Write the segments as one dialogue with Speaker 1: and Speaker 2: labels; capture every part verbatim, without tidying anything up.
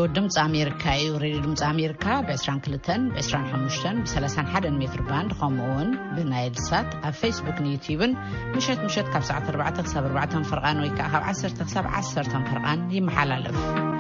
Speaker 1: ድምጽ ኣሜሪካ እዩ ሬድዮ ድምጽ ኣሜሪካ በ22 በ25 በ31 ሜትር ባንድ ከምኡውን ብናይል ሳት ኣብ ፌስቡክ ዩቲዩብን ምሸት ምሸት ካብ ሰዓት ኣርባዕተ ክሳብ ኣርባዕተ ፍርቃን ወይ ከዓ ካብ ዓሰርተ ክሳብ ዓሰርተ ፍርቃን ይመሓላለፍ።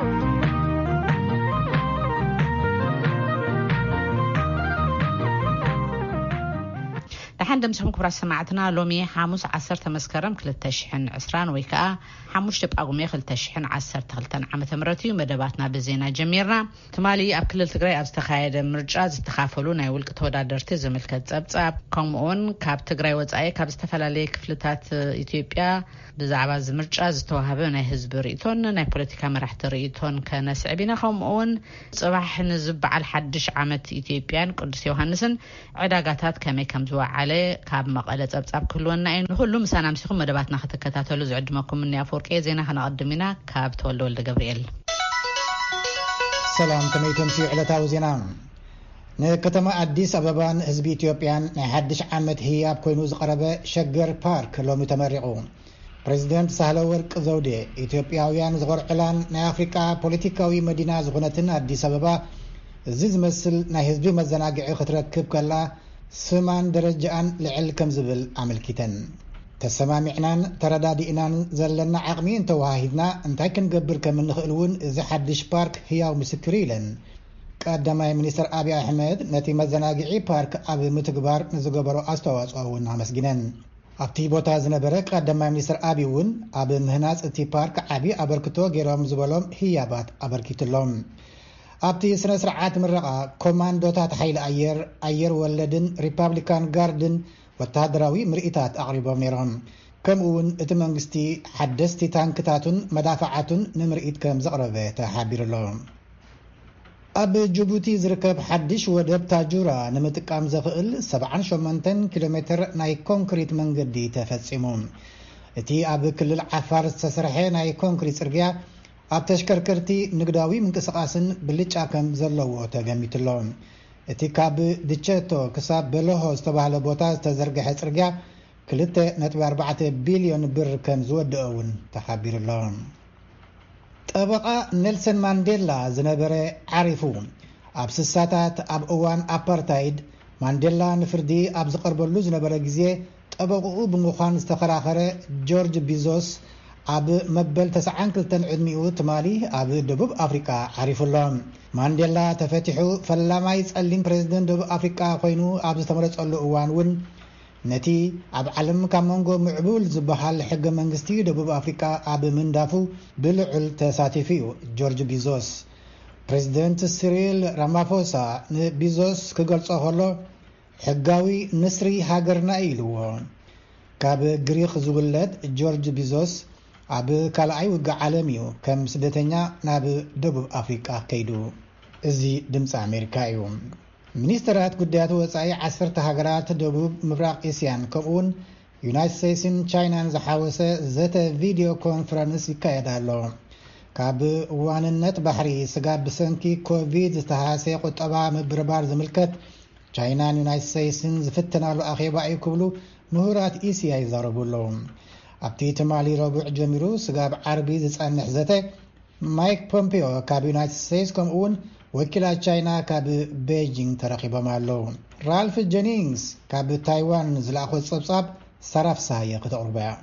Speaker 1: دحين دمسهم كبر سماعتنا لومي حاموس عصر تمسكرم كل تشحن عسران ويكا حموش تبقى قومي كل تشحن عصر تغلطن عامة مرتي ومدباتنا بزينا جميرنا تمالي أبكل تقرأي أبستخايد مرجاز تخافلون يولك تودادرتي زملكت زبزاب كومون كاب تقرأي وزعي كاب استفلالي كفلتات إثيوبيا بزعبا زمرجاز توهبه ناي حزب رئيتون ناي بوليتيكا مرحت رئيتون كنسعبينا كومون صباح نزب على حدش عامة إثيوبيان قدس يوهانسن عداقاتات كمي كمزوا عليه كاب مقالة أبصاب كلنا إنه كل مسانا مسيخون مدباتنا ختكتاتولو زعدمكم مني أفوركي زينا هنقدمنا كاب تولو ولد جبريل.
Speaker 2: سلام تميتم في علتاو زينا نكتما أديس أبابان حزب إثيوبيان نحدش عامة هياب كوينوز قربة شجر بارك لو متمرقون بريزيدنت سهلورك زودي إثيوبياويان زغور علان نا أفريقيا بوليتيكاوي مدينة زغونتن أديس أبابا زيز مسل نا حزب مزناقعي خطركب كلا سمان درجان لعل كم زبل عمل كتن تسمامعنان تردادئنان زلنا عقمين تواهدنا انتا كنقبر كمن نخلون إذا حدش بارك هياو مسكريلن قدما منيستر أبي أحمد نتي مزناقعي بارك أبي متقبار نزقبرو أستواز أولنا مسجنن أبتي بوتا زنبرك قدما منيستر أبي ون أبي مهناس اتي بارك أبي أبركتو غيرهم زبالهم هيابات أبركتلهم أبتي سنة سرعات مرقة كوماندوتات حيل أير أير ولدن ريبابليكان غاردن والتهدراوي مرئتات أغربهم نيرهم كمون اتمنغستي حدستي تانكتاتون مدافعاتون نمرئت كم زغربة تحابير لهم أب جبوتي زركب حدش ودب تاجورا نمتقام زفقل سبعان شمانتن كيلومتر ناي كونكريت منقدي تفسمون اتي أب كل العفار استسرحي ناي كونكريت سرقيا أب تشكركرتي نقداوي منقسقاسن بلج أكم زلوو تغميتلون اتي كاب ديشتو كساب بلوهو استباله بوتاز تزرقح سرقيا كلته نتبع أربعة بليون بر كم زودقون تحابير اللون طبقا نيلسون مانديلا زنبري عارفون أب سساتات أب أوان أبارتايد مانديلا نفردي أب زقربلو زنبري جزيه طبقو بمخان استخراخره جورج بيزوس أب مبل تسعان كلتن عدميو تمالي أب دبوب أفريقيا عارف اللهم مانديلا تفتحو فلما يسألين بريزيدنت دبوب أفريقيا خوينو أب استمرت أولو أوانون نتي أب علم كامونغو معبول زبحال حق منغستي دبوب أفريقيا أب من دافو بلعل تساتيفيو جورج بيزوس بريزيدنت سيريل رامافوسا بيزوس كقلصو هلو حقاوي نسري هاجرنا إيلو كاب غريخ زولد جورج بيزوس أب كالعي وقع عالميو كم سدتنيا ناب دبوب أفريقيا كيدو إزي دمس أمريكا يوم منيسترات قديات وصاي عصر تهاجرات دبوب مبراق إسيان كمون يونايتد ستيتسن تشاينان زحاوسة زت فيديو كونفرنس يكايدالو كاب واننت بحري سقاب بسنكي كوفيد استهاسي قطبا مبربار زملكت تشاينان يونايتد ستيتسن زفتنا له أخيبا يكبلو نهورات إيسيا يزاربو لهم أبتي تمالي ربع جميرو سقاب عربي زسان نحزته مايك بومبيو كاب يونايتد ستيتس كمون وكيلا تشاينا كاب بيجينغ ترقيبا مالو رالف جينينغز كاب تايوان زلاخو صبصاب صرف سايق تقربا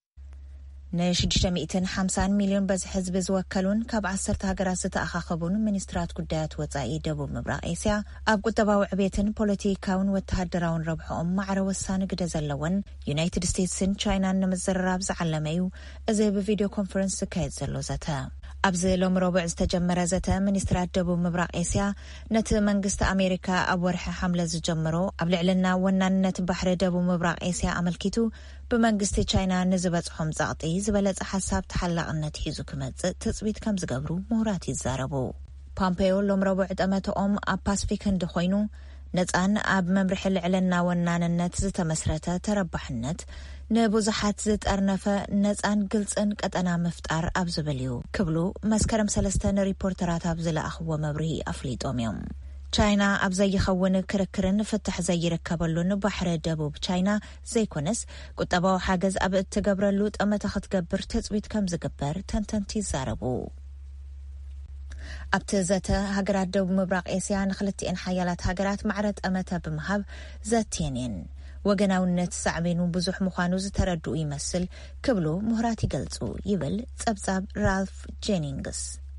Speaker 3: نشدشت مئتين خمسين مليون بز حزب زوكلون كاب عصرت هاجرات زتأخاخبون منسترات قدات وزاي دبوب مبراق إيسيا أب قطباو عبيتن بوليتيكاون وتهدراون ربحهم مع روسان قد زلون يونايتد ستيتسن تشاينا نمزرراب زعلميو إزي بفيديو كونفرنس كايد زلو زتا أبزي لوم ربع استجمر زتا منسترات دبوب مبراق إيسيا نت منقست أمريكا أبورح حملة زجمرو أبلعلنا ونان بحر دبوب مبراق إيسيا عملكيتو بمنقست تشاينا نزبتهم زعطي زبلت حساب تحلق النتيجة كمتز تثبيت كم زقبرو مهرات الزاربو بامبيو لوم ربع دمتهم أب باسفيكن دخوينو نتان أب ممرح العلنا ونان النت زتمسرته تربح النت نبوزحات زت أرنفة نتان قلتن قد أنا مفتار أب زبليو كبلو مسكرم سلستان ريبورترات أبزل أخوة مبرهي أفليتهم يوم تشاينا أبزي يخون كركرن فتح زي ركبلون بحر دبوب تشاينا زي كونس قد أباو حاجز أب تقبر اللوت أما تخد قبر تزويت كم زقبر تنتنتي زاربو ኣብትዘተ ሃገራት ደቡብ ምብራቅ ኤስያ ንክልቲአን ሓያላት ሃገራት ማዕረጥ ኣመተ ብምሃብ ዘትየንን ወገናውነት ሳዕቤኑ ብዙሕ ምዃኑ ዝተረድኡ ይመስል ክብሉ ምሁራት ይገልጹ ይብል ጸብጻብ ራልፍ ጄኒንግስ።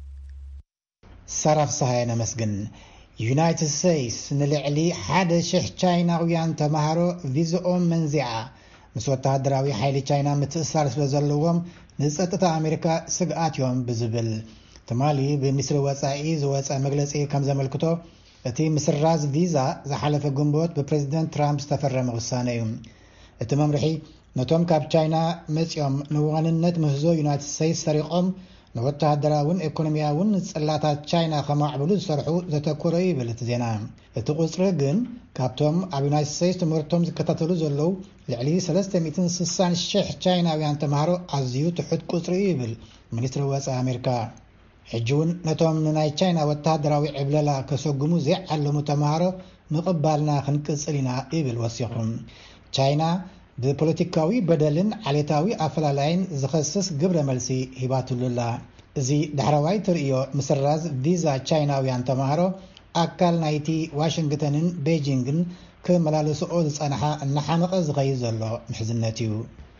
Speaker 2: ሰራፍ ሰሃየነ መስግን ዩናይትድ ስቴትስ ንልዕሊ ሓደ ሽሕ ቻይናውያን ተማሃሮ ቪዝኦም መንዚዓ ምስ ወተሃደራዊ ሓይሊ ቻይና ምትእስሳር ስለ ዘለዎም ንጸጥታ ኣሜሪካ ስግኣት እዮም ብዝብል ትማሊ ብሚኒስትሪ ወጻኢ ዝወፀ መግለጺ ከም ዘመልክቶ እቲ ምስራዝ ቪዛ ዝሓለፈ ግንቦት ብፕሬዚደንት ትራምፕ ዝተፈረመ ውሳነ እዩ። እቲ መምርሒ ነቶም ካብ ቻይና መጽኦም ንዋንነት ምህዞ ዩናይትድ ስቴትስ ሰሪቆም ንወተሃደራውን ኢኮኖሚያውን ጽላታት ቻይና ከማዕብሉ ዝሰርሑ ዘተኮረ ይብል እቲ ዜና። እቲ ቁጽሪ ግን ካብቶም ኣብ ዩናይትድ ስቴትስ ትምህርቶም ዝከታተሉ ዘለው ልዕሊ ሰለስተ ሚእትን ስሳን ሽሕ ቻይናውያን ተማሃሮ ኣዝዩ ትሑት ቁጽሪ ይብል ሚኒስትሪ ወጻኢ ኣሜሪካ። ሕጂውን ነቶም ንናይ ቻይና ወተሃደራዊ ዕብለላ ከሰጉሙ ዘይዓለሙ ተማሃሮ ምቕባልና ክንቅጽል ኢና ይብል ወሲኹም። ቻይና ብፖለቲካዊ በደልን ዓሌታዊ ኣፈላላይን ዝኸስስ ግብረ መልሲ ሂባትሉላ። እዚ ዳሕረዋይ ትርእዮ ምስራዝ ቪዛ ቻይናውያን ተማሃሮ ኣካል ናይቲ ዋሽንግተንን ቤጂንግን ክመላለስኦ ዝጸንሓ እናሓመቐ ዝኸይድ ዘሎ ምሕዝነት እዩ።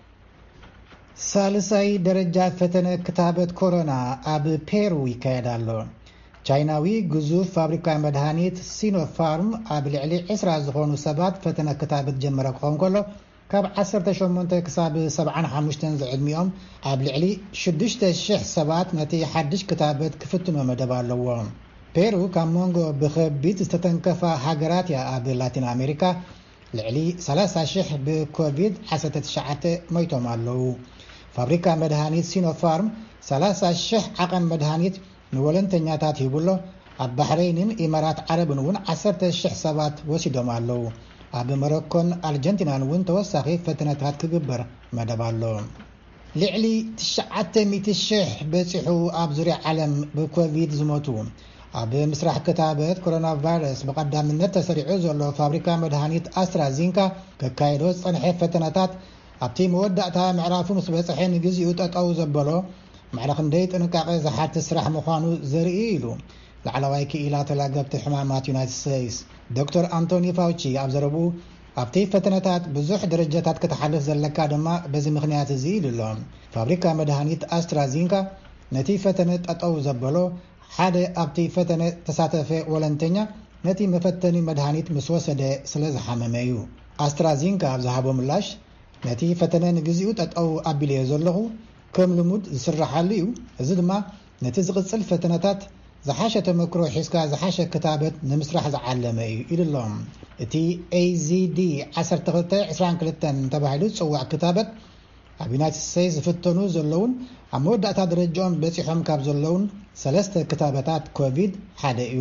Speaker 2: ሳልሳይ ደረጃ ፈተነ ክታበት ኮሮና ኣብ ፔሩ ይካየድ ኣሎ። ቻይናዊ ግዙፍ ፋብሪካ መድሃኒት ሲኖፋርም ኣብ ልዕሊ ዒስራ ዝኾኑ ሰባት ፈተነ ክታበት ጀመረ ክኸውን ከሎ ካብ ዓሰርተ ሸሞንተ ክሳብ ሰብዓን ሓሙሽተን ዝዕድሚኦም ኣብ ልዕሊ ሽዱሽተ ሽሕ ሰባት ነቲ ሓድሽ ክታበት ክፍትኖ መደብ ኣለዎ። ፔሩ ካብ ሞንጎ ብኸቢድ ዝተተንከፋ ሃገራት እያ ኣብ ላቲን ኣሜሪካ ልዕሊ ሰላሳ ሽሕ ብኮቪድ ዓሰርተ ትሽዓተ ሞይቶም ኣለዉ። ፋብሪካ መድሃኒት ሲኖፋርም ሰላሳ ሽሕ ዓቐን መድሃኒት ንወለንተኛታት ሂቡሎ ኣብ ባሕረይንን ኢማራት ዓረብን እውን ዓሰርተ ሽሕ ሰባት ወሲዶም ኣለዉ። ኣብ ሞሮኮን ኣርጀንቲናን እውን ተወሳኺ ፈተነታት ክግበር መደብ ኣሎ። ልዕሊ ትሽዓተ ሚእቲ ሽሕ በፂሑ ኣብ ዙርያ ዓለም ብኮቪድ ዝሞቱ ኣብ ምስራሕ ክታበት ኮሮና ቫይረስ ብቐዳምነት ተሰሪዑ ዘሎ ፋብሪካ መድሃኒት ኣስትራዚንካ ከካይዶ ዝጸንሐ ፈተነታት ኣብቲ መወዳእታ ምዕራፉ ምስ በጽሐ ንግዚኡ ጠጠው ዘበሎ ማዕረ ክንደይ ጥንቃቐ ዝሓትት ስራሕ ምዃኑ ዘርኢ ኢሉ ላዕለዋይ ክኢላ ተላገብቲ ሕማማት ዩናይትድ ስቴትስ ዶክተር አንቶኒ ፋውቺ ኣብ ዘረቡ ኣብቲ ፈተነታት ብዙሕ ደረጃታት ከተሓልፍ ዘለካ ድማ በዚ ምኽንያት እዚ ኢሉሎም። ፋብሪካ መድሃኒት ኣስትራዚንካ ነቲ ፈተነ ጠጠው ዘበሎ ሓደ ኣብቲ ፈተነ ተሳተፈ ወለንተኛ ነቲ መፈተኒ መድሃኒት ምስ ወሰደ ስለ ዝሓመመ እዩ። ኣስትራዚንካ ኣብ ዝሃቦ ምላሽ ነቲ ፈተነ ንግዚኡ ጠጠው ኣቢልየ ዘለኹ ከም ልሙድ ዝስራሓሉ እዩ። እዚ ድማ ነቲ ዝቕጽል ፈተነታት ዝሓሸ ተመክሮ ሒዝካ ዝሓሸ ክታበት ንምስራሕ ዝዓለመ እዩ ኢሉሎም። እቲ ኤዚዲ ዓሰርተ ክልተ ዒስራን ክልተን ተባሂሉ ዝጽዋዕ ክታበት ኣብ ዩናይትድ ስቴትስ ዝፍተኑ ዘለውን ኣብ መወዳእታ ደረጃኦም በፂሖም ካብ ዘለውን ሰለስተ ክታበታት ኮቪድ ሓደ እዩ።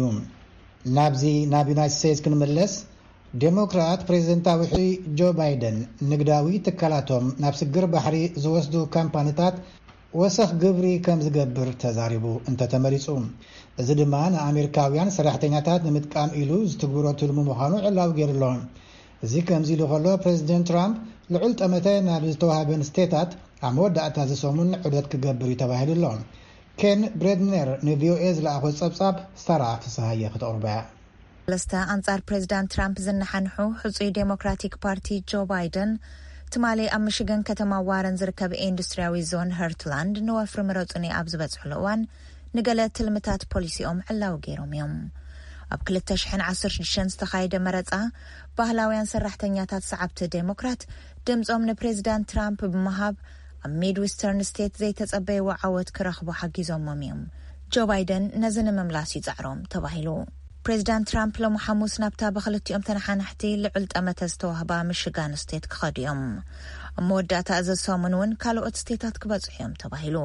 Speaker 2: ናብዚ ናብ ዩናይትድ ስቴትስ ክንምለስ ዴሞክራት ፕሬዚደንታዊ ጆ ባይደን ንግዳዊ ትካላቶም ናብ ስግር ባሕሪ ዝወስዱ ካምፓኒታት ወሰኽ ግብሪ ከም ዝገብር ተዛሪቡ እንተተመሪጹ። እዚ ድማ ንኣሜሪካውያን ሰራሕተኛታት ንምጥቃም ኢሉ ዝትግብሮ ትልሙ ምዃኑ ዕላው ገይሩሎም። እዚ ከምዚ ኢሉ ከሎ ፕሬዚደንት ትራምፕ ልዑል ጠመተ ናብ ዝተዋሃበን ስቴታት ኣብ መወዳእታ ዝሰሙን ዑደት ክገብር እዩ ተባሂሉሎም። ኬን ብሬድነር ንቪኦኤ ዝለኣኾ ጸብጻብ ሰራ ፍስሃየ ክተቕርበያ
Speaker 3: ለስተ አንጻር ፕሬዚዳንት ትራምፕ ዝነሓንሑ ሕጹይ ዴሞክራቲክ ፓርቲ ጆ ባይደን ትማሊ ኣብ ሚሽገን ከተማ ዋረን ዝርከብ ኢንዱስትሪያዊ ዞን ሄርትላንድ ንወፍሪ ምረጹኒ ኣብ ዝበጽሕሉ እዋን ንገለ ትልምታት ፖሊሲኦም ዕላው ገይሮም እዮም። ኣብ ክልተ ሽሕን ዓሰርተ ሽዱሽተን ዝተኻየደ መረጻ ባህላውያን ሰራሕተኛታት ሰዓብቲ ዴሞክራት ድምጾም ንፕሬዚዳንት ትራምፕ ብምሃብ ኣብ ሚድዌስተርን ስቴት ዘይተጸበየ ዓወት ክረኽቡ ሓጊዞሞም እዮም። ጆ ባይደን ነዚ ንምምላስ ይጻዕሮም ተባሂሉ። ፕሬዚዳንት ትራምፕ ሎሚ ሐሙስ ናብታ ብኽልቲኦም ተነሓናሕቲ ልዑል ጠመተ ዝተዋህባ ሚሽጋን ስቴት ክኸዱ እዮም። ኣብ መወዳእታ እዚ ሰሙን እውን ካልኦት ስቴታት ክበጽሑ እዮም ተባሂሉ።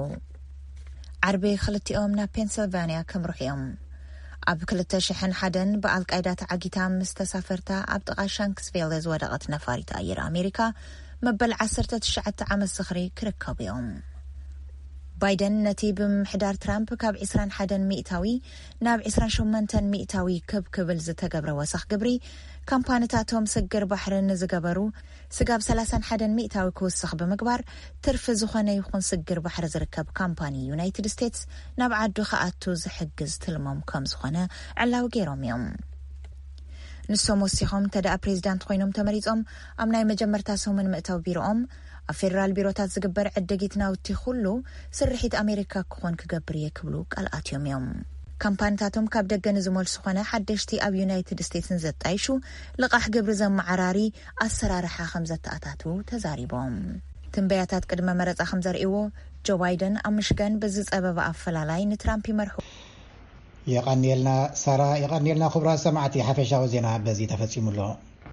Speaker 3: ዓርቢ ክልቲኦም ናብ ፔንስልቫንያ ከምርሑ እዮም። ኣብ ክልተ ሽሕን ሓደን ብኣልቃይዳ ተዓጊታ ምስ ተሳፈርታ ኣብ ጥቓ ሻንክስቪል ዝወደቐት ነፋሪት ኣየር ኣሜሪካ መበል ዓሰርተ ትሽዓተ ዓመት ዝኽሪ ክርከቡ እዮም። بايدن نتي بمحدار ترامب كاب عشرين حدن مئتاوي ناب عشرين شمنتن مئتاوي كب كبل زتقبر وسخ قبري كامبانتاتهم سجر بحرن زقبرو سقاب ثلاثين حدن مئتاوي كوسخ بمقبار ترف زخانة يخون سجر بحر زركب كامباني يونايتد ستيتس ناب عدو خاطو زحجز تلمم كم زخانة علاو غيروم يوم نسوم وسيهم تدا بريزيدنت خوينهم تمريزهم امناي مجمرتاسهم من مئتاو بيروهم افيرال بيروتات زقبر عدقيتنا وتي خلو سرحيت امريكا كون كقبر يكبلو قالاتيوم يوم كامبانتاتهم كاب دقن زمول سخونه حدشتي اب يونايتد ستيتس زطايشو لقاح قبر زم معراري اسرارحا خمسة اتاتو تزاريبهم تنبياتات قدمه مرص خمسة ريو جو بايدن امشغان بزص ابابا افلالاي نترامب يمرحو
Speaker 2: يقنيلنا سارا يقنيلنا خبرا سمعتي حفشاو زينا بزي تفصيم له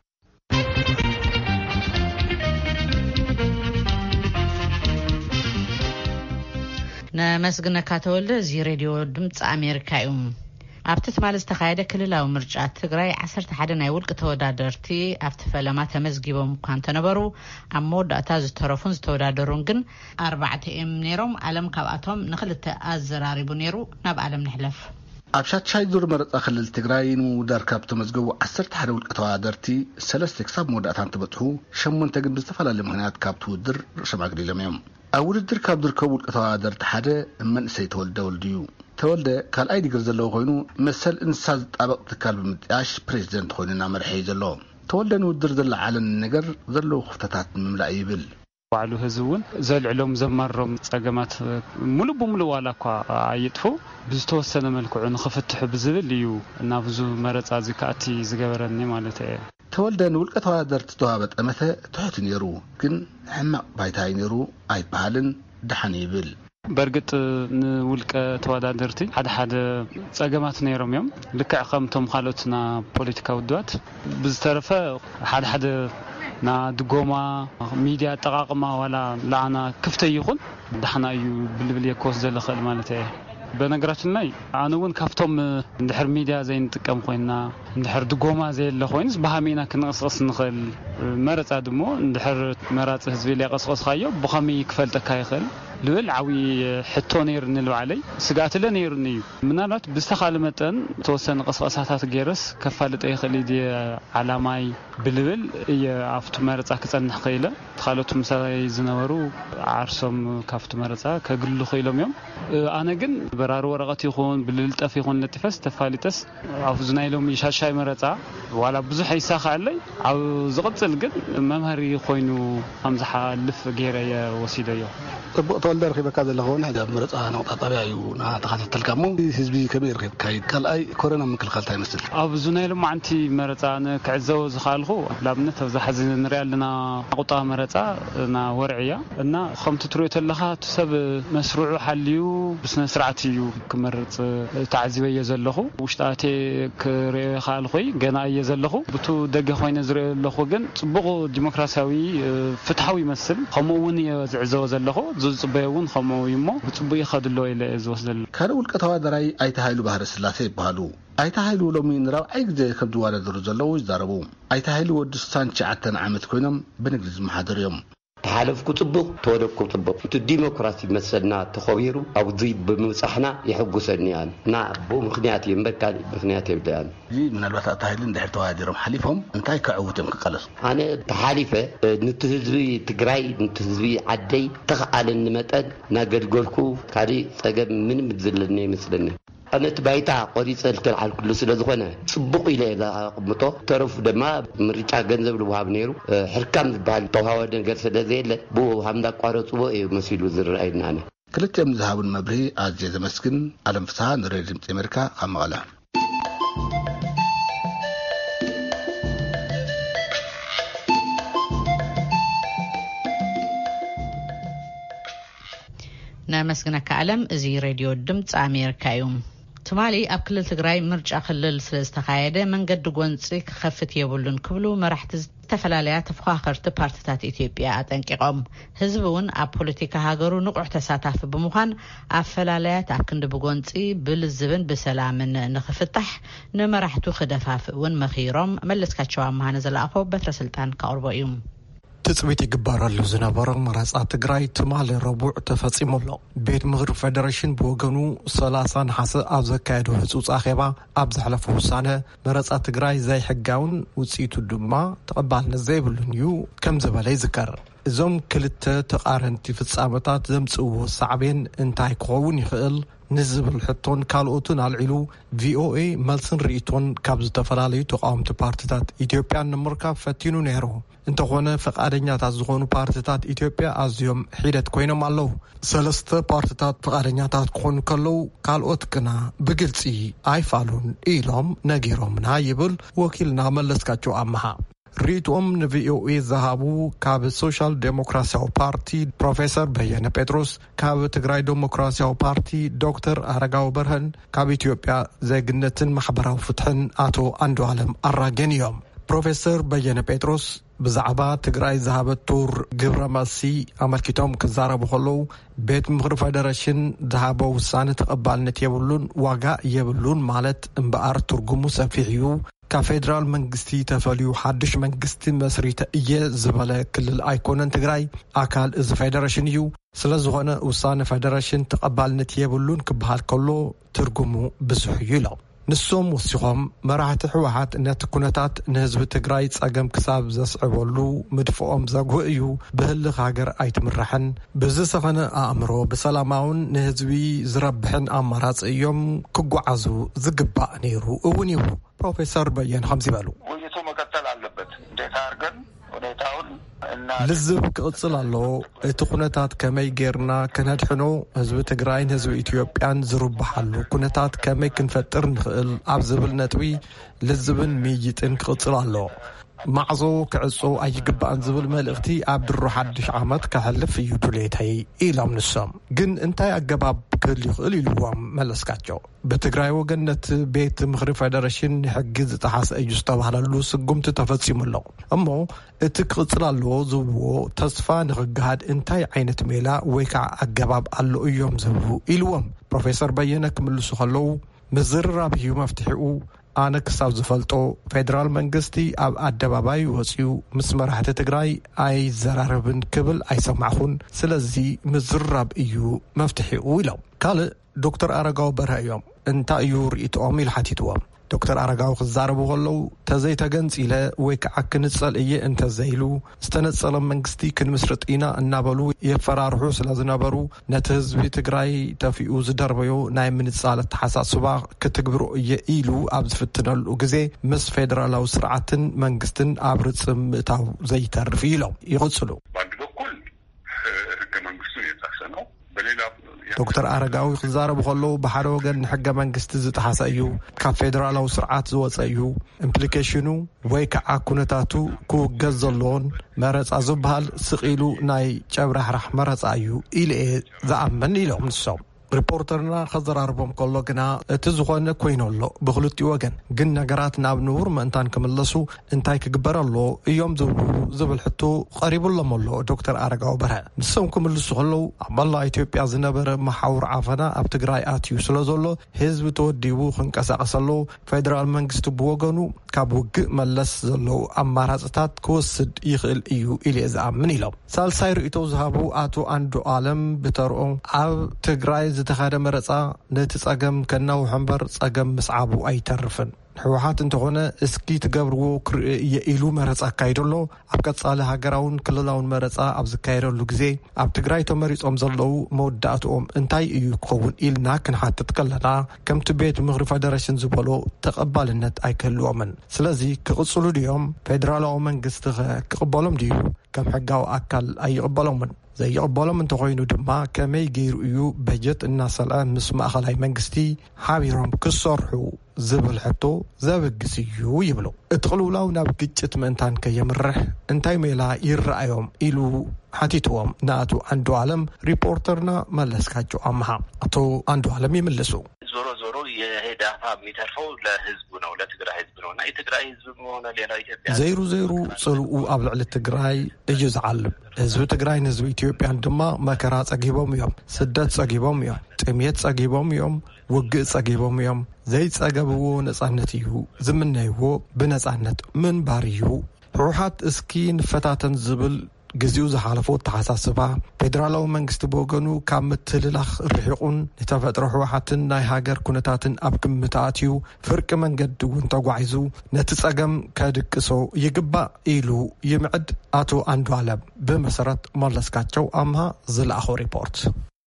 Speaker 1: نمسغنا كاتولد زي راديو دمص امريكا يوم ابتت مال استخايده كللاو مرجعات تግራይ عشرة حد ናይ ውልቅ ተወዳደርቲ ኣብቲ ፈለማ ተመዝጊቦም ኳን ተነበሩ ኣሞዳታ ዝተረፉን ዝተወዳደሩን ግን أربعة ኤም ነሮም ዓለም ካብኣቶም ንኽልተ ኣዘራሪቡ ነሩ ናብ ዓለም ንሕለፍ
Speaker 4: ኣብሻት ሻይ ዙር መረፃ ክልል ትግራይ ንውዳር ካብ ተመዝገቡ عشرة حد ውልቅ ተወዳደርቲ ሰለስተ ክሳብ ሞዳታን ተበፅሑ ሸሞንተ ግን ብዝተፈላለየ ምክንያት ካብ ትውድር ሸማግሪሎም እዮም أولدر كابدر كول كتوادر تحدى من سيتولد ولديو تولد كال أيدي جرزلو خوينو مثل إنسان طبق تكال بمتعاش بريزيدنت خويننا مرحي زلو تولد نودر زل على النجر زلو خفتات مملأي بل
Speaker 5: وعلو هزون زل علوم زمرهم سجمات ملو بملو ولا كوا عيطفو بزتوسنا ملكو خفتح بزبل ليو نافزو مرت عزكاتي زجبرني مالته تولد نقول كتوادر تتوابت أمثى تحت نيرو كن حمق بايتاي نيرو أي بالن دحني بل برقت نقول كتوادرتي حد حد سجمات نيرم يوم لك عقمتهم خالتنا بوليتيكا ودوات بزترفة حد حد نا دقوما ميديا تقاقما ولا لعنا كفتة يخون دحنا يو بالبلية كوس زل خل مالته بنقرأتنا أنا وين كفتم ندحر ميديا زي نتكلم خوينا ندحر دقوما زي اللي خوينس بهامينا كنا قصقص نخل مرت عدمو ندحر مرات هزبيلي قصقص خايو بخامي كفل تكايخل لول عوي حتونير نلو علي سقات لنير نيو منالات بستخال متن توسن قصقصات جيرس كفالت اي خليدي علاماي بلبل يا عفت مرتا كتصنح خيله تخالوت مساي زنورو عرسهم كافت مرتا كغلو خيلهم يوم انا جن برار ورقه يكون بللطف يكون لتفس تفاليتس عفزنا لهم يشاشاي مرتا ولا بزح يساخ علي او زقصل جن ممهري خوينو امزح لف غيره وسيديو
Speaker 4: تولدر خيبه كذا لهون هذا مرصا نقطه طبيعيو نا تخاتل كامو حزبي كبير خيب كاي قال اي كورونا من كل خلتا يمثل ابزنا لهم انتي مرصا كعزو زخالخو لابنت زحزن نريالنا قطا مرصا نا ورعيا ان خمت ترويت لها تسب مشروع حليو بسنا سرعتيو كمرص تعزيبه يزلخو وشتاتي كري خالخوي غنا يزلخو بتو دغ خوين زري لخو كن صبغو ديمقراسياوي فتحاوي يمثل خمون يزعزو زلخو زصبيون خمو يمو بصبي يخدلو الى ازوسل كانوا القتوادراي ايتهايلو بحر السلاسي بحالو ايتهايلو لومين راو ايغزي كبدو ولا درزلو يزاربو ايتهايلو ودستان عشرة عامت كوينم بنجلز محاضر يوم
Speaker 6: حالفكو طبق توركو طبق انتو ديمقراطي مسلنا تخويرو او ضيب بمصحنا يحقسني يعني نا بو مخنيات يمبكا مخنيات يبدان جي من الوقت تهايلن دحر توادرهم حليفهم انتي كعوتهم كقلص انا تحالفه نتهزبي تግራይ نتهزبي عدي تخالن متد ناغدغلكو كاري صقب من مزلني مسلني أنا تبايتا قدي سألتل على كل سلة زخنة سبق إلى إذا قمته تعرف دما مريتها جنزب الوهاب نيرو حركام بعد توها ودن قرص دزيل بو همدا قارص بو مسيل وزر أيدنا أنا
Speaker 4: كلت يوم ذهاب المبري عزيز مسكن على مفتاح نريد أمريكا خمالة
Speaker 1: نمسكنا كعلم زي راديو دمت أمريكا يوم تمالي أبكل تجراي مرجع خلل سلستخايدة من قد قنصي خفت يبولن كبلو مرحت تفلاليات تفخاخر تبارتات إثيوبيا أتنقيقهم هزبون أبوليتيكا هاجرو نقع تساتف بمخان أفلاليات أكند بقنصي بالزبن بسلام نخفتح نمرحتو خدفاف ون مخيرهم ملس كاتشوام مهانا زلاقو بتر سلطان كأربع يوم
Speaker 7: ትጽቢት ይግባራሉ ዝነበረ መራጻ ትግራይ ትማል ረቡዕ ተፈጺሙሎ ቤት ምክሪ ፌደሬሽን ብወገኑ ሰላሳ ነሐሴ ኣብ ዘካየዶ ህጹጽ ኣኼባ ኣብ ዘሕለፈ ውሳነ መራጻ ትግራይ ዘይሕጋውን ውጽኢቱ ድማ ተቐባልነት ዘይብሉን እዩ ከም ዝበለ ይዝከር። እዞም ክልተ ተቃረንቲ ፍጻመታት ዘምጽእዎ ሳዕቤን እንታይ ክኸውን ይኽእል ንዝብል ሕቶን ካልኦትን አልዒሉ ቪኦኤ መልስን ርኢቶን ካብ ዝተፈላለዩ ተቃወምቲ ፓርቲታት ኢትዮጵያ ንምርካብ ፈቲኑ ነይሩ። እንተኾነ ፈቃደኛታት ዝኾኑ ፓርቲታት ኢትዮጵያ ኣዝዮም ሒደት ኮይኖም ኣለዉ። ሰለስተ ፓርቲታት ፈቃደኛታት ክኾኑ ከለዉ ካልኦት ግና ብግልፂ ኣይፋሉን ኢሎም ነጊሮምና ይብል ወኪልና መለስካቸው ኣመሃ። ሪቶም ንቪኦኤ ዘሃቡ ካብ ሶሻል ዴሞክራሲያዊ ፓርቲ ፕሮፌሰር በየነ ጴጥሮስ፣ ካብ ትግራይ ዴሞክራሲያዊ ፓርቲ ዶክተር አረጋው በርሀን፣ ካብ ኢትዮጵያ ዜግነትን ማሕበራዊ ፍትሕን አቶ አንዱዓለም አራጌን እዮም። ፕሮፌሰር በየነ ጴጥሮስ ብዛዕባ ትግራይ ዝሃበቱር ግብረ መልሲ ኣመልኪቶም ክዛረቡ ከለዉ ቤት ምክሪ ፌደሬሽን ዝሃቦ ውሳነ ተቐባልነት የብሉን ዋጋ የብሉን ማለት እምበኣር ትርጉሙ ሰፊሕ እዩ። ካብ ፌደራል መንግስቲ ተፈልዩ ሓድሽ መንግስቲ መስሪተ እየ ዝበለ ክልል ኣይኮነን ትግራይ ኣካል እዚ ፌደሬሽን እዩ። ስለዝኾነ ውሳነ ፌደሬሽን ተቐባልነት የብሉን ክበሃል ከሎ ትርጉሙ ብዙሕ እዩ ኢሎም ንሶም ወሲኾም መራሕቲ ሕወሓት ነቲ ኩነታት ንህዝቢ ትግራይ ጸገም ክሳብ ዘስዕበሉ ምድፍኦም ዘጉእ እዩ ብህልኽ ሃገር ኣይትምራሕን ብዝሰኸነ ኣእምሮ ብሰላማውን ንህዝቢ ዝረብሕን ኣማራፂ እዮም ክጓዓዙ ዝግባእ ነይሩ እውን ይብሉ ፕሮፌሰር በየነ ከምዚ ይበሉ።
Speaker 8: ውይይቱ መቀጠል አለበት እንዴት አድርገን ሁኔታውን እና
Speaker 7: ልዝብ ክቅጽል ኣሎ እቲ ኩነታት ከመይ ጌርና ከነድሕኖ ህዝቢ ትግራይን ህዝቢ ኢትዮጵያን ዝሩባሓሉ ኩነታት ከመይ ክንፈጥር ንኽእል ኣብ ዝብል ነጥቢ ልዝብን ምይይጥን ክቅጽል ኣሎ። ማዕዞ ክዕጾ ኣይግባእን ዝብል መልእኽቲ ኣብ ድሮ ሓድሽ ዓመት ከሕልፍ እዩ ድሌተይ ኢሎም ንሶም ግን እንታይ ኣገባብ ክህል ይኽእል ኢልዎም መለስካቸው። በትግራይ ወገን ነቲ ቤት ምክሪ ፌደሬሽን ሕጊ ዝጠሓሰ እዩ ዝተባህለሉ ስጉምቲ ተፈጺሙ ኣሎ እሞ እቲ ክቅጽል ኣለዎ ዝብዎ ተስፋ ንኽገሃድ እንታይ ዓይነት ሜላ ወይ ከዓ ኣገባብ ኣሎ እዮም ዝብሉ ኢልዎም ፕሮፌሰር በየነ ክምልሱ ከለዉ ምዝርራብ እዩ መፍትሒኡ ኣነ ክሳብ ዝፈልጦ ፌደራል መንግስቲ ኣብ ኣደባባይ ወፂኡ ምስ መራሕቲ ትግራይ ኣይዘራረብን ክብል ኣይሰማዕኹን ስለዚ ምዝራብ እዩ መፍትሒኡ ኢሎም ካልእ ዶክተር አረጋው በርሀ እዮም እንታይ እዩ ርኢቶኦም ኢሉ ሓቲትዎም ዶክተር አረጋው ክዛረቡ ከለዉ ተዘይተገንፂለ ወይ ከዓ ክንጸል እየ እንተዘይሉ ዝተነጸለ መንግስቲ ክንምስርጥ ኢና እናበሉ የፈራርሑ ስለዝነበሩ ነቲ ህዝቢ ትግራይ ተፊኡ ዝደርበዮ ናይ ምንጻል ተሓሳስባ ክትግብሩ እየ ኢሉ ኣብ ዝፍትነሉ ግዜ ምስ ፌደራላዊ ስርዓትን መንግስትን ኣብ ርጽም ምእታው ዘይተርፍ ኢሎም ይቕጽሉ።
Speaker 8: በአንድ በኩል ህገ መንግስቱ የጣሰ ነው በሌላ
Speaker 7: ዶክተር አረጋዊ ክዛረቡ ከለዉ ብሓደ ወገን ሕገ መንግስቲ ዝጠሓሰ እዩ ካብ ፌደራላዊ ስርዓት ዝወፀ እዩ ኢምፕሊኬሽኑ ወይ ከዓ ኩነታቱ ክውገዝ ዘለዎን መረፃ ዝበሃል ስቂሉ ናይ ጨብራሕራሕ መረፃ እዩ ኢሉ እየ ዝኣምን ኢሎም ንሶም ሪፖርተርና ከዘራርቦም ከሎ ግና እቲ ዝኾነ ኮይኑ ኣሎ ብክልቲኡ ወገን ግን ነገራት ናብ ንቡር ምእንታን ክምለሱ እንታይ ክግበር ኣሎ እዮም ዝብሉ ዝብል ሕቶ ቀሪቡሎም ኣሎ ዶክተር አረጋው በርሀ ንሶም ክምልሱ ከለዉ ኣብ መላእ ኢትዮጵያ ዝነበረ መሓውር ዓፈና ኣብ ትግራይ ኣትዩ ስለ ዘሎ ህዝቢ ተወዲቡ ክንቀሳቀስ ኣሎ ፌደራል መንግስቲ ብወገኑ ካብ ውግእ መለስ ዘለው ኣማራፅታት ክወስድ ይኽእል እዩ ኢሉ እየ ዝኣምን ኢሎም ሳልሳይ ርእቶ ዝሃቡ አቶ አንዱዓለም ብተርኦ ኣብ ትግራይ ዝተኻደ መረፃ ነቲ ጸገም ከናው ሕንበር ጸገም ምስዓቡ ኣይተርፍን ሕወሓት እንተኾነ እስኪ ትገብርዎ ክርኢ የኢሉ መረፃ ኣካይደሎ ኣብ ቀጻሊ ሃገራውን ክልላውን መረፃ ኣብ ዝካየደሉ ግዜ ኣብ ትግራይ ተመሪፆም ዘለው መወዳእትኦም እንታይ እዩ ክኸውን ኢልና ክንሓትት ከለና ከምቲ ቤት ምክሪ ፌደሬሽን ዝበሎ ተቐባልነት ኣይክህልዎምን ስለዚ ክቕጽሉ ድዮም ፌደራላዊ መንግስቲ ክቕበሎም ድዩ ከም ሕጋዊ ኣካል ኣይቕበሎምን ዘይቕበሎም እንተኾይኑ ድማ ከመይ ገይሩ እዩ በጀት እናሰልዐ ምስ ማእኸላይ መንግስቲ ሓቢሮም ክሰርሑ ዝብል ሕቶ ዘበግስ እዩ ይብሉ እቲ ቅልውላው ናብ ግጭት ምእንታን ከየምርሕ እንታይ ሜላ ይረኣዮም ኢሉ ሓቲትዎም ንኣቶ አንዱዓለም ሪፖርተርና መለስካቸው ኣመሃ አቶ አንዱዓለም ይመልሱ
Speaker 9: ዞሮ ዞሮ የሄዳታ የሚተርፈው ለህዝቡ ነው ለትግራይ ህዝብ ነውና የትግራይ ህዝብ ሆነ ሌላ ኢትዮጵያ
Speaker 7: ዘይሩ ዘይሩ ጽልኡ ኣብ ልዕሊ ትግራይ እዩ ዝዓልብ ህዝቢ ትግራይ ህዝቢ ኢትዮጵያን ድማ መከራ ጸጊቦም እዮም ስደት ጸጊቦም እዮም ጥምየት ጸጊቦም እዮም ውግእ ጸጊቦም እዮም ዘይጸገብዎ ነጻነት እዩ ዝምነይዎ ብነጻነት ምንባር እዩ ሕወሓት እስኪ ንፈታተን ዝብል ግዚኡ ዝሓለፈ ተሓሳስባ ፌደራላዊ መንግስቲ በወገኑ ካብ ምትልላኽ ርሒቁን ንተፈጥሮ ሕወሓትን ናይ ሃገር ኩነታትን ኣብ ግምት ኣትዩ ፍርቂ መንገዲ እውን ተጓዒዙ ነቲ ጸገም ከድቅሶ ይግባእ ኢሉ ይምዕድ ኣቶ አንዱዓለም ብመሰረት መለስካቸው ኣምሃ ዝለኣኾ ሪፖርት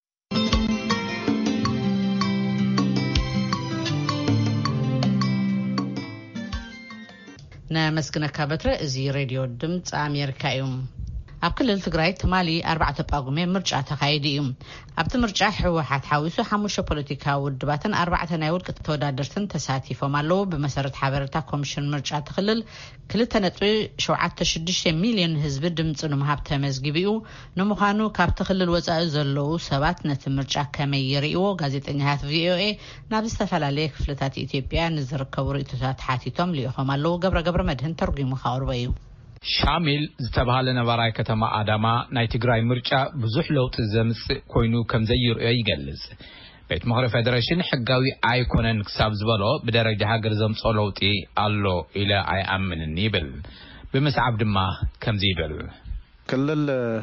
Speaker 1: نمسكنا كابتر ازي راديو دمت امريكا يوم ኣብ ክልል ትግራይ ትማሊ ኣርባዕተ ጳጉሜ ምርጫ ተኻይዲዩ ኣብቲ ምርጫ ሕወሓት ሓዊሱ ሓሙሽተ ፖለቲካዊ ውድባትን ኣርባዕተ ናይ ውልቀ ተወዳደርትን ተሳቲፎም ኣለዉ ብመሰረት ሓበሬታ ኮሚሽን ምርጫ ትኽልል ክልተ ነጥቢ ሸውዓተ ሽዱሽተ ሚልዮን ህዝቢ ድምፂ ንምሃብ ተመዝጊቢኡ ንምዃኑ ካብ ትኽልል ወፃኢ ዘለዉ ሰባት ነቲ ምርጫ ከመይ ይሪእዎ ጋዜጠኛታት ቪኦኤ ናብ ዝተፈላለየ ክፍልታት ኢትዮጵያ ንዝርከቡ ርእይቶታት ሓቲቶም ልኢኾም ኣለዉ ገብረ ገብረ መድህን ተርጉሙ ካቅርቦ እዩ
Speaker 10: ሻሚል ዝተባሃለ ነባራይ ከተማ አዳማ ናይ ትግራይ ምርጫ ብዙሕ ለውጥ ዘምጽእ ኮይኑ ከም ዘይርአዮ ይገልጽ ቤት ምክሪ ፌደሬሽን ሕጋዊ ኣይኮነን ክሳብ ዝበሎ ብደረጃ ሃገር ዘምጾ ለውጢ ኣሎ ኢለ ኣይኣምንን ይብል ብምስዓብ ድማ ከም ዘይብል
Speaker 4: ክልል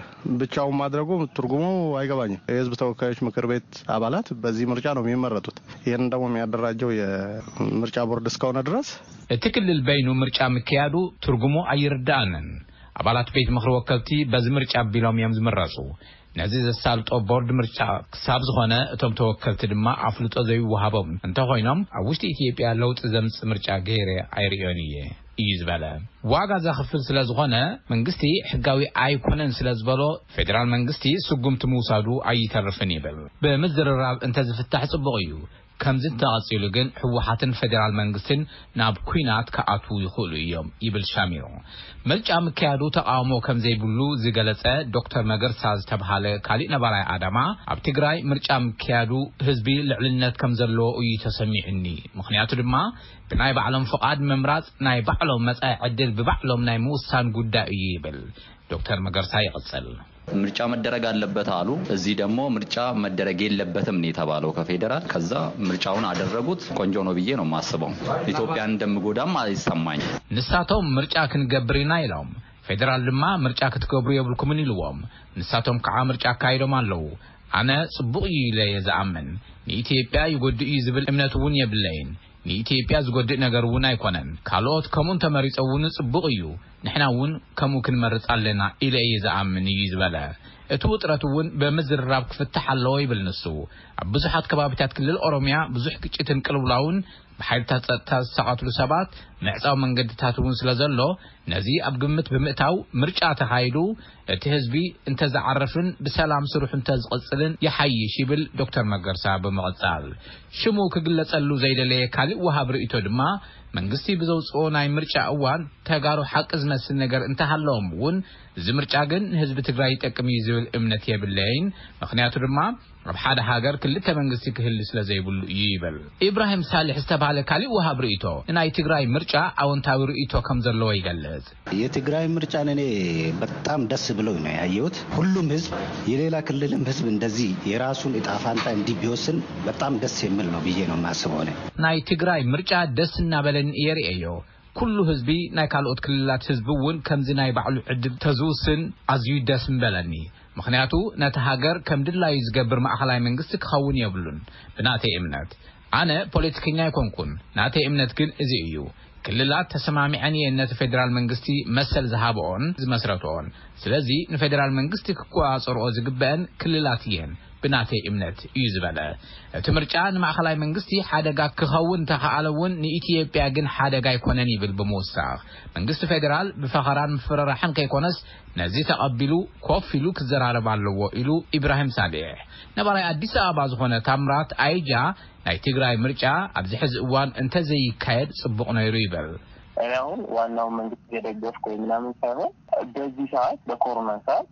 Speaker 4: ብቻው ማድረጉ ትርጉሙ አይገባኝም የህዝብ ተወካዮች ምክር ቤት አባላት በዚህ ምርጫ ነው የሚመረጡት ይሄን ደግሞ የሚያደራጀው የምርጫ ቦርድ እስከሆነ ድረስ
Speaker 10: እትክልል በይኑ ምርጫ ምክያዱ ትርጉሙ አይርዳንን አባላት ቤት ምክር ወከልቲ በዚህ ምርጫ ቢሎም የምዝመረጹ ነዚህ ዘሳልጦ ቦርድ ምርጫ ክሳብ ዝኾነ እቶም ተወከልቲ ድማ አፍልጦ ዘይወሃቦም እንተ ኮይኖም አውሽቲ ኢትዮጵያ ለውጥ ዘምጽ ምርጫ ገይረ አይርዮንየ ይዝበለ ዋጋ ዘኽፍል ስለዝኾነ መንግስቲ ሕጋዊ ኣይኮነን ስለዝበሎ ፌደራል መንግስቲ ስጉምት ሙሳዱ አይተርፍን ይብል በመዝረራብ እንተ ዝፍታሕ ጽቡቕ እዩ ከም ዝተቀጽሉ ግን ሕወሓትን ፌደራል መንግስትን ናብ ኩናት ከኣቱ ይኽእሉ እዮም ይብል ሻሚሮ ምርጫ ምክያዱ ተቃውሞ ከም ዘይብሉ ዝገለጸ ዶክተር መገርሳ ዝተባሃለ ካሊእ ነባራይ አዳማ ኣብ ትግራይ ምርጫ ምክያዱ ህዝቢ ልዕልነት ከም ዘለዎ እዩ ተሰሚዕኒ ምክንያቱ ድማ ብናይ ባዕሎም ፍቃድ መምራጽ ናይ ባዕሎም መጻኢ ዕድል ብባዕሎም ናይ ምውሳን ጉዳይ እዩ ይብል ዶክተር መገርሳ ይቀጽል
Speaker 11: ምርጫ መደረግ አለበት አሉ እዚህ ደግሞ ምርጫ መደረግ የለበትም ነው የተባለው ከፌደራል ከዛ ምርጫውን አደረጉት ቆንጆ ነው ብዬ ነው ማስበው ኢትዮጵያን እንደምጎዳም አይሰማኝ
Speaker 10: ንሳቶም ምርጫ ክንገብርና ይላም ፌደራል ድማ ምርጫ ክትገብሩ የብልኩምን ይልዎም ንሳቶም ከዓ ምርጫ ካይዶም አለው አነ ጽቡቕ ይለ የዛአመን ኢትዮጵያ ይጎድኡ ይዝብል እምነቱን የብለይን ኢትዮጵያ ዝጎድእ ነገርውን አይኮነን ካልኦት ከሙን ተመሪጸውን ጽቡቕ እዩ ንሕናውን ከሙ ክንመርጽ ኣለና ኢለ የዛአምን ይዝበለ እቱ ውጥረቱውን በመዝረራብ ክፍትሕ ኣለዎ ይብል ንሱ ኣብ ብዙሓት ከባቢታት ክልል ኦሮሚያ ብዙሕ ግጭትን ቅልውላውን በሓይልታት ጸጥታ ዝተቃተሉ ሰባት ምዕጻው መንገድታቱን ስለዘሎ ነዚ ኣብ ግምት ብምእታው ምርጫ ተኻይዱ እቲ ህዝቢ እንተ ዘዓረፍን ብሰላም ስሩሕ እንተ ዝቕጽልን ይሓይሽ ይብል ዶክተር መገርሳ በመቐጻል ሽሙ ክግለጸሉ ዘይደለየ ካሊእ ወሃብ ርእይቶ ድማ መንግስቲ ብዘውጽኦ ናይ ምርጫ እዋን ተጋሩ ሓቂ ዝመስል ነገር እንተሃለዎም እውን እዚ ምርጫ ግን ህዝቢ ትግራይ ይጠቅም እዩ ዝብል እምነት የብለይን ምክንያቱ ድማ ኣብ ሓደ ሃገር ክልተ መንግስቲ ክህል ስለዘይብሉ ይብል ኢብራሂም ሳሊሕ ዝተባሃለ ካሊእ ወሃብ ርእይቶ ናይ ትግራይ ምርጫ አዎንታዊ ርእይቶ ከም ዘለዎ ይገልጽ
Speaker 12: የትግራይ ምርጫ ነኔ በጣም ደስ ብሎኝ ነው ያየሁት ሁሉም ህዝብ የሌላ ክልልም ህዝብ እንደዚህ የራሱን ዕጣ ፈንታ እንዲቢወስን በጣም ደስ የሚል ነው ብዬ ነው ማስበው ነው
Speaker 10: ናይ ትግራይ ምርጫ ደስና በለን የሪአዮ ኩሉ ህዝቢ ናይ ካልኦት ክልላት ህዝብውን ከምዚ ናይ ባዕሉ ዕድል ተዝውስን ኣዝዩ ደስ ምበለኒ ምክንያቱ ነታ ሃገር ከም ድላይ ዝገብር ማእኸላይ መንግስቲ ክኸውን የብሉን ብናተይ እምነት ኣነ ፖለቲከኛ ይኮንኩን ናተይ እምነት ግን እዚ እዩ ክልላት ተሰማሚዐን የነት ፌደራል መንግስቲ መሰል ዝሃብኦን ዝመስረቶን ስለዚ ንፌደራል መንግስቲ ክቋጽርኦ ዝግበአን ክልላት የን ብናተይ እምነት እዩ ዝበለ እቲ ምርጫ ንማእኸላይ መንግስቲ ሓደጋ ክኸውን ተኻኣለውን ንኢትዮጵያ ግን ሓደጋ ይኮነን ይብል ብምውሳኽ መንግስቲ ፌደራል ብፈኸራን ምፍረራሕን ከይኮነስ ነዚ ተቐቢሉ ኮፍ ኢሉ ክዘራረብ ኣለዎ ኢሉ ኢብራሂም ሳሊሕ ነባራይ አዲስ አበባ ዝኾነ ታምራት አይጃ ናይ ትግራይ ምርጫ ኣብዚ ሕዚ እዋን እንተ ዘይካየድ ጽቡቕ ነይሩ ይብል
Speaker 8: አሁን ዋናው መንግስት የደገፍኩ ምናምን ሳይሆን በዚህ ሰዓት በኮሮና ሰዓት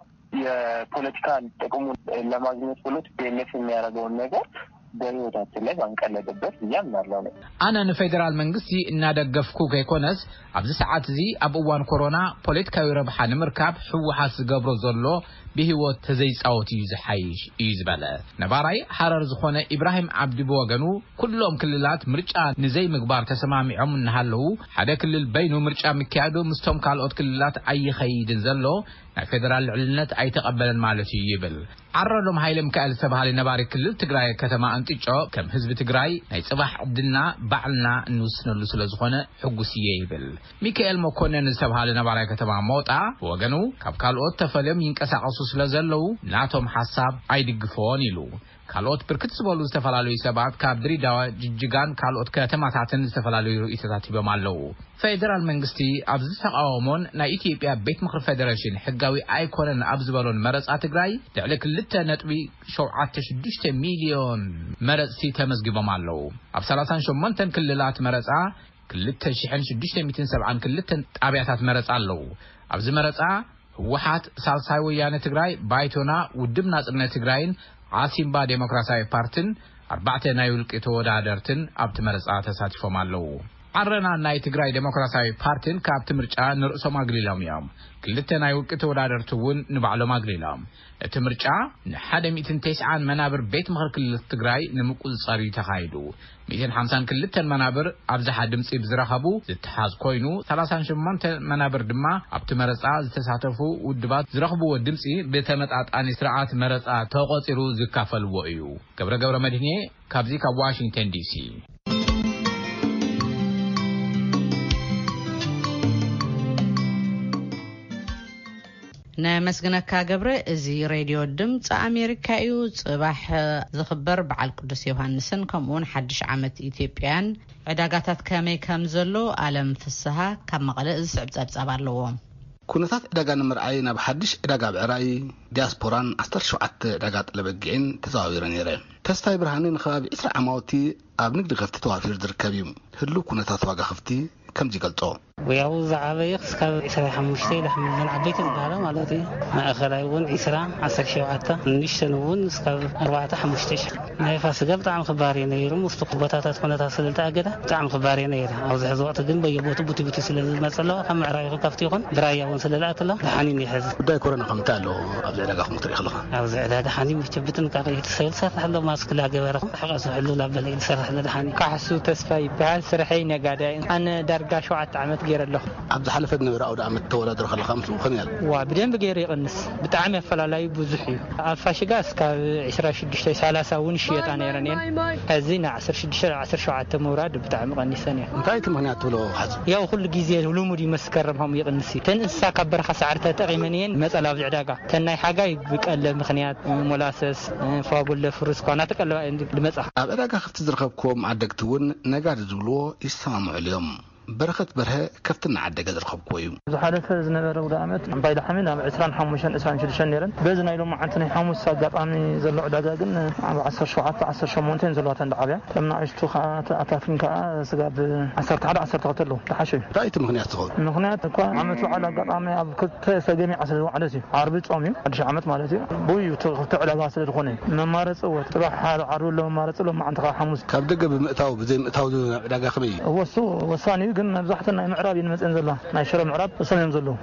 Speaker 8: የፖለቲካል ጥቅሙን ለማግኘት ብሎ ቲፒኤልኤፍ የሚያደርገውን ነገር በህይወታችን ላይ ባንቀለደበት ያምናለው ነው
Speaker 10: አነ ንፌደራል መንግስቲ እናደገፍኩ ከይኮነስ ኣብዚ ሰዓት እዚ ኣብ እዋን ኮሮና ፖለቲካዊ ረብሓ ንምርካብ ሕወሓት ዝገብሮ ዘሎ ብህይወት ተዘይጻወት እዩ ዝሓይሽ እዩ ዝበለ ነባራይ ሓረር ዝኾነ ኢብራሂም ዓብዲ በወገኑ ኩሎም ክልላት ምርጫ ንዘይ ምግባር ተሰማሚዖም እናሃለው ሓደ ክልል በይኑ ምርጫ ምክያዱ ምስቶም ካልኦት ክልላት ኣይኸይድን ዘሎ ናይ ፌደራል ልዕልነት ኣይተቀበለን ማለት እዩ ይብል ዓረሎም ሃይለ ሚካኤል ዝተባሃለ ነባሪ ክልል ትግራይ ከተማ አንጥጮ ከም ህዝቢ ትግራይ ናይ ጽባሕ ዕድልና ባዕልና እንውስነሉ ስለ ዝኾነ ሕጉስዬ ይብል ሚካኤል መኮነን ዝተባሃለ ነባሪ ከተማ ሞጣ ወገኑ ካብ ካልኦት ተፈልዮም ይንቀሳቀሱ ስለ ዘለው ናቶም ሐሳብ አይድግፎን ይሉ ካልኦት ብርክት ዝበሉ ዝተፈላልዩ ሰባት ካብ ድሬዳዋ ጅጅጋን ካልኦት ከተማታትን ዝተፈላልዩ ርእይቶታት ይበማለው ፌደራል መንግስቲ ኣብዚ ተቃውሞን ናይ ኢትዮጵያ ቤት ምክሪ ፌደሬሽን ሕጋዊ ኣይኮነን ኣብ ዝበሎን መረጻ ትግራይ ልዕሊ ክልተ ነጥቢ ሸውዓተ ሽዱሽተ ሚልዮን መረጽቲ ተመዝጊቦም ኣለው ኣብ ሰላሳ ወሸሞንተ ክልላት መረጻ ክልተ ሺሕ ሽዱሽተ ሚእቲ ሰብዓ ክልተ ጣብያታት መረጻ ኣለው ኣብዚ መረጻ ህወሓት ሳልሳይ ወያነ ትግራይ ባይቶና ውድብ ናጽነት ትግራይን ዓሲምባ ዴሞክራሲያዊ ፓርቲን አርባዕተ ናይ ውልቂ ተወዳደርትን ኣብቲ መረጻ ተሳቲፎም ኣለው ዓረና ናይ ትግራይ ዴሞክራሲያዊ ፓርቲን ካብቲ ምርጫ ንርእሶም አግሊሎም እዮም ክልተ ናይ ውልቂ ተወዳደርቱውን ንባዕሎም አግሊሎም እቲ ምርጫ ንሓደ ሚእትን ተስዓን መናብር ቤት ምክሪ ክልል ትግራይ ንምቁጽጻር ተኻይዱ ሚእትን ሓምሳን ክልተ መናብር ኣብዝሓ ድምጺ ብዝረኸቡ ዝተሓዝ ኮይኑ ሰላሳ ወሸሞንተ መናብር ድማ ኣብቲ መረጻ ዝተሳተፉ ውድባት ዝረኽብዎ ድምጺ ብተመጣጣኒ ስርዓት መረጻ ተቆጺሩ ዝካፈልዎ እዩ ገብረ ገብረ መድህኔ ካብዚ ካብ ዋሽንግተን ዲሲ
Speaker 1: نمسجنك كجبر زي راديو الدم أمريكا يو صباح ذخبر بعل قدس يوحنسن كمون حدش عمت إثيوبيان عداقات كامي كمزلو عالم فسها كم مقلق زعبت أبصابر لوهم
Speaker 4: كونتات عداقان مرعينا بحدش عداقا بعراي دياسبوران أستر شوعت عداقات لبقين تزاويران يرين تستاي برهانين خاب إسرع عماوتي أبنك دغفتي توافير دركابيم هلو كونتات واقع خفتي كم جي قلتو
Speaker 13: وياو زعابيق سكاب إسرع حموشتي لحم من عبيت البارة مالتي ما أخرايون إسرع عسر شوعتا نشتنون سكاب أربعة حموشتيش ناي فاسقاب طعم خبارين يرم مستقبطاتات كونتات سلتا أقدا طعم خبارين يرم أو زحز وقت دين بيبوتو بوتي بوتي سلال المسألة خم عرايق كافتيقون برايا سلالات الله لحانين يحز
Speaker 4: بداي كورونا قمتالو أبزع علاقة مطريق الله
Speaker 13: أبزع علاقة حاني مشتبتن كاقية تسيل سرح الله ماسك لاقي ويرخ حقاسو حلو لابلين سرح الله لحاني
Speaker 14: كحسو تسفاي بحال سرحين قادين أنا درقا شوعت عمت غير له
Speaker 4: عبد حلفت نبر أو دعمت تولد رخ الخمس وخنيال
Speaker 14: وبدين بغير يقنس بتعمل فلالاي بوزحي الفاشقاس كا عشرة شدشتي سالاسة ونشيت أنا يرانين هزينا عشر شدشة عشر شوعة موراد بتعمل قنيسانية
Speaker 4: متايت مهنيات ولو حزب
Speaker 14: يا وكل جزية ولو مدي مسكرهم يقنسي تنسى كبر خسعرته تقيمانين مسألة بعداقة تناي حاجة بقل مخنيات ملاسس فاقول فرس قناتك المسألة
Speaker 4: بعداقة خفت زرخبكم عدقتون نقاد زولو يسمعوا اليوم برخت برها كفتنا عدة قدر خب كويو.
Speaker 14: زحالة فزنا برا عمت بايد حمينا عشران حموشان إسران شدشان نيرن بزنا يلوم عنتني حموس ساقط أمي زلوا عداقة قلنا عشر شوعات عشر شمونتين زلوا تندعبيا لما عشتو خات أتافين كا سقاب عشر تعال عشر تقتلوا تحشي.
Speaker 4: رأيت مغنيات تقول.
Speaker 14: مغنيات كوا عمتوا على قطامي أب كنت سجمي عشر على عربي أمي عدش عمت مالتي بوي تعالى قاصد الخوني ما مارس أو تروح حال عرول لو مارس لو ما عندك حموس.
Speaker 4: كابدقة بمئتاو بزي مئتاو عداقة خمي.
Speaker 14: هو سو وصاني قلنا بزحتنا معراب ينمس انزله ناي شرم معراب وصل ينزلوا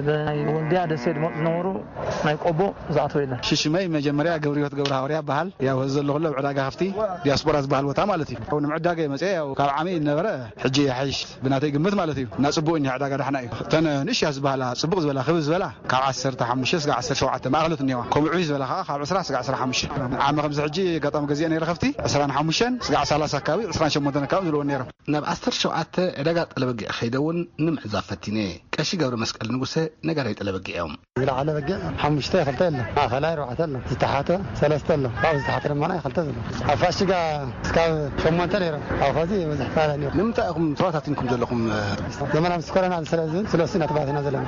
Speaker 14: ولدي هذا سيد نورو ناي قبو زعتوا إله
Speaker 15: ششمي مجمريا قبريوت قبرها وريا بحال يا وزلوا غلو علاقة خفتي دياسبوراس بحال وتا مالتي هو معداقة مسئة وكاب عامي نبرة حجي حيش بناتي قمت مالتي ناس بوين علاقة رحنا تنا نش ياز بحالها صبغ ولا خبز ولا كاب عسر تحمش سقع عسر شوعة ما غلط النيوان كوم عيز ولا خا خاب عسر سقع عسر حمش عام خمس حجي قطام قزيان يلا خفتي عسران حمشان سقع سالاسة كاوي عسران شمودنا كاوي زلوا نيرم
Speaker 4: نب عسر شوعة علاقة لبقي خيدون نمع زافتيني كاشي قبر مسكال نقصه نقرأ يتلبقي يوم
Speaker 16: ولا على بقى حمشتي خلتنا اه خلاي روحت لنا استحاته ثلاثه لنا او استحاته ما انا خلتنا افاشقا سكا شمونتني او فازي مزحفالني
Speaker 4: نمتاكم تراتاتكم جلكم
Speaker 16: زمان مسكرنا على ثلاثين ثلاثين تبعنا زلنا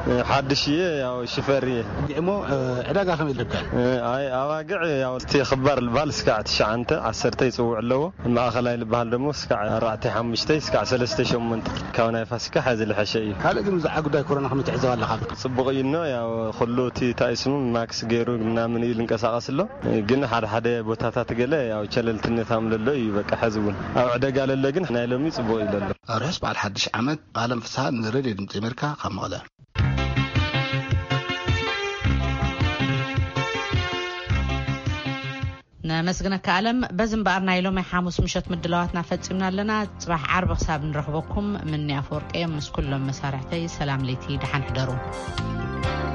Speaker 17: حدشي او شفريه
Speaker 4: ديمو عداقه خميل لك
Speaker 17: اي اواقع يا تي خبر البال سكع تشعنته عسرتي يصوع له ما خلاي البال دمو سكع راتي حمشتي سكع ثلاثه شمونت كونه فاسكا حازل الحشي
Speaker 4: هل اذا مزعق قداي كورونا خمت عزوا الله خلق
Speaker 17: صبغينا يا خلوتي تايسمو ماكس غيرو ምናምን ይልንቀሳቀስ له ግን ሓደ ሓደ ቦታታት ገለ ያው ቸለልትነት አምለለ ይበቃ حزبون አው عدጋ ለለ ግን ናይ ሎሚ ጽቦ ይለለ
Speaker 4: አርስ ባል حدش ዓመት ዓለም ፍሳን ንሬድ ድምጽ አሜሪካ ከመቀለ
Speaker 1: نمسجنك عالم بزن بقرنا يلوم حاموس مشت مدلواتنا فتسمنا لنا صباح عرب حساب نرحبكم مني أفورقيا مس كل مسارحتي سلام ليتي دحن حضروا